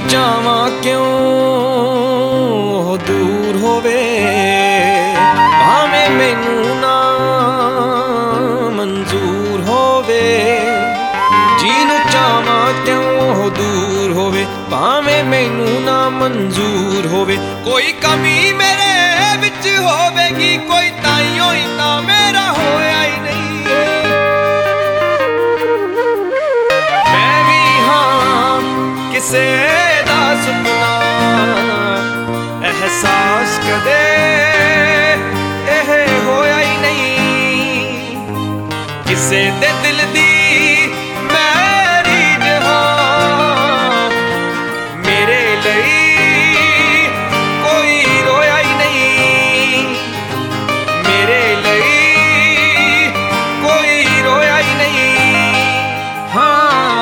ਚਾਵਾਂ ਕਿਉਂ ਉਹ ਦੂਰ ਹੋਵੇ, ਭਾਵੇਂ ਮੈਨੂੰ ਨਾ ਮਨਜ਼ੂਰ ਹੋਵੇ। ਜਿਹਨੂੰ ਚਾਵਾਂ ਕਿਉਂ ਉਹ ਦੂਰ ਹੋਵੇ, ਭਾਵੇਂ ਮੈਨੂੰ ਨਾ ਮਨਜ਼ੂਰ ਹੋਵੇ। ਕੋਈ ਕਮੀ ਮੇਰੇ ਵਿੱਚ ਹੋਵੇਗੀ, ਕੋਈ ਤਾਈਓ ਹੀ ਤਾਂ ਮੇਰਾ ਹੋਇਆ ਹੀ ਨਹੀਂ। ਮੈਂ ਵੀ ਹਾਂ ਕਿਸੇ ਦਾ ਸੁਪਨਾ, ਅਹਿਸਾਸ ਕਦੇ ਇਹ ਹੋਇਆ ਹੀ ਨਹੀਂ। ਕਿਸੇ ਦੇ ਦਿਲ ਦੀ ਮੇਰੀ ਜਹਾਂ, ਮੇਰੇ ਲਈ ਕੋਈ ਰੋਇਆ ਹੀ ਨਹੀਂ। ਮੇਰੇ ਲਈ ਕੋਈ ਰੋਇਆ ਹੀ ਨਹੀਂ। ਹਾਂ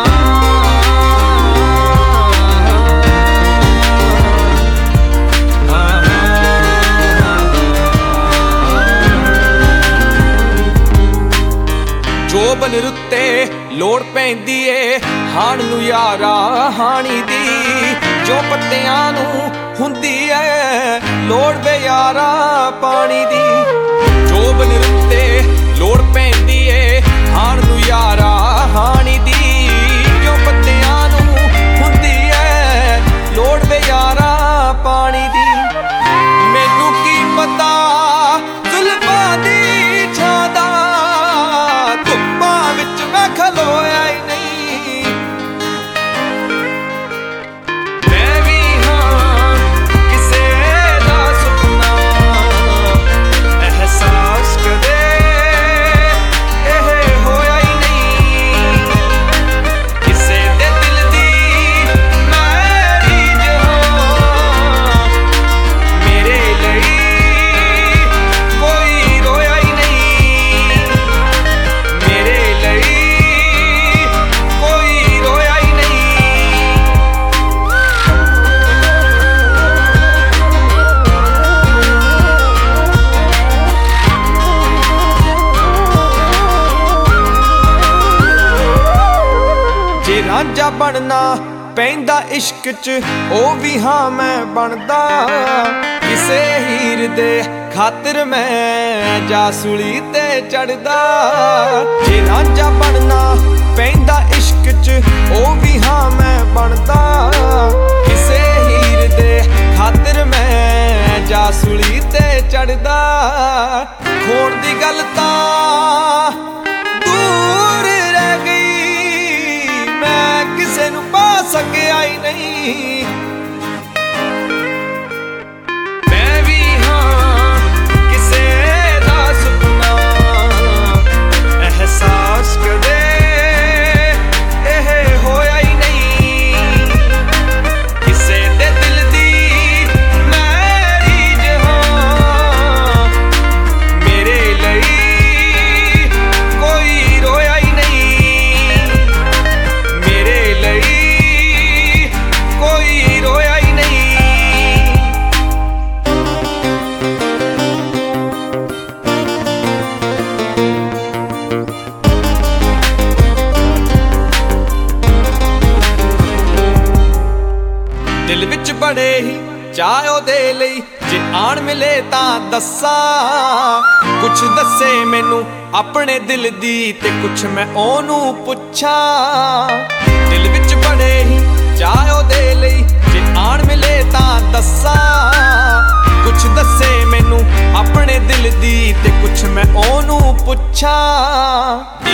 ਜੋਬਨ ਰੁੱਤੇ ਲੋੜ ਪੈਂਦੀ ਏ ਹਾਣ ਨੂੰ ਯਾਰਾ ਹਾਣੀ ਦੀ। ਜੋ ਪੱਤਿਆਂ ਨੂੰ ਹੁੰਦੀ ਏ ਲੋੜ ਵੇ ਯਾਰਾ ਪਾਣੀ ਦੀ। ਜੋਬਨ ਰੁੱਤੇ ਲੋੜ ਪੈਂਦੀ ਏ ਹਾਣ ਨੂੰ ਯਾਰਾ ਹਾਣੀ ਦੀ। ਜੋ ਪੱਤਿਆਂ ਨੂੰ ਹੁੰਦੀ ਏ ਲੋੜ ਵੇ ਯਾਰਾ ਪਾਣੀ ਦੀ। ਮੈਨੂੰ ਕੀ ਪਤਾ ਜ਼ੁਲਫਾਂ ਦੀ ਛਾਂ ਦਾ, ਧੁੱਪਾਂ ਵਿੱਚ ਮੈਂ ਖਲੋਇਆ ਹੀ ਨਹੀਂ। ਮੈਂ ਵੀ ਹਾਂ ਕਿਸੇ ਦਾ ਸੁਪਨਾ, ਅਹਿਸਾਸ ਕਦੇ ਇਹ ਹੋਇਆ ਹੀ ਨਹੀਂ। ਕਿਸੇ ਦੇ ਦਿਲ ਦੀ ਮੇਰੀ ਜਹਾਂ, ਮੇਰੇ ਲਈ ਕੋਈ ਰੋਇਆ ਹੀ ਨਹੀਂ। ਮੇਰੇ ਲਈ ਕੋਈ ਰੋਇਆ ਹੀ ਨਹੀਂ। ਜੇ ਰਾਂਝਾ ਬਣਨਾ ਪੈਂਦਾ ਇਸ਼ਕ 'ਚ, ਉਹ ਵੀ ਹਾਂ ਮੈਂ ਬਣਦਾ। ਕਿਸੇ ਹੀਰ ਦੇ ਖਾਤਰ ਮੈਂ ਜਾ ਸੂਲੀ ਤੇ ਚੜਦਾ। ਜੇ ਰਾਂਝਾ ਬਣਨਾ ਪੈਂਦਾ ਇਸ਼ਕ 'ਚ, ਉਹ ਵੀ ਹਾਂ ਮੈਂ ਬਣਦਾ। ਕਿਸੇ ਹੀਰ ਦੇ ਖਾਤਰ ਮੈਂ ਜਾ ਸੂਲੀ ਤੇ ਚੜਦਾ। ਖੋਣ ਦੀ ਗੱਲ ਤਾਂ ਦੂਰ ਰਹਿ ਗਈ, ਮੈਂ ਕਿਸੇ ਨੂੰ ਪਾ ਸਕਿਆ ਹੀ ਨਹੀਂ। ਮੈਂ ਵੀ ਹਾਂ ਕਿਸੇ ਦਾ ਸੁਪਨਾ, ਅਹਿਸਾਸ ਕਦੇ ਇਹ ਹੋਇਆ ਹੀ ਨਹੀਂ। ਕਿਸੇ ਦੇ ਦਿਲ ਦੀ ਮੇਰੀ ਜਹਾਂ, ਮੇਰੇ ਲਈ ਕੋਈ ਰੋਇਆ ਹੀ ਨਹੀਂ। ਮੇਰੇ ਲਈ ਕੋਈ ਰੋਇਆ ਹੀ ਨਹੀਂ। ਦਿਲ ਵਿੱਚ ਬੜੇ ਹੀ ਚਾਅ ਉਹਦੇ ਲਈ, ਜੇ ਆਣ ਮਿਲੇ ਤਾਂ ਦੱਸਾਂ। ਕੁਛ ਦੱਸੇ ਮੈਨੂੰ ਆਪਣੇ ਦਿਲ ਦੀ, ਤੇ ਕੁਛ ਮੈਂ ਉਹਨੂੰ ਪੁੱਛਾਂ। ਦਿਲ ਵਿੱਚ ਬੜੇ ਹੀ ਚਾਅ ਉਹਦੇ ਲਈ, ਜੇ ਆਣ ਮਿਲੇ ਤਾਂ ਦੱਸਾਂ। ਕੁਛ ਦੱਸੇ ਮੈਨੂੰ ਆਪਣੇ ਦਿਲ ਦੀ, ਤੇ ਕੁਛ ਮੈਂ ਉਹਨੂੰ ਪੁੱਛਾਂ।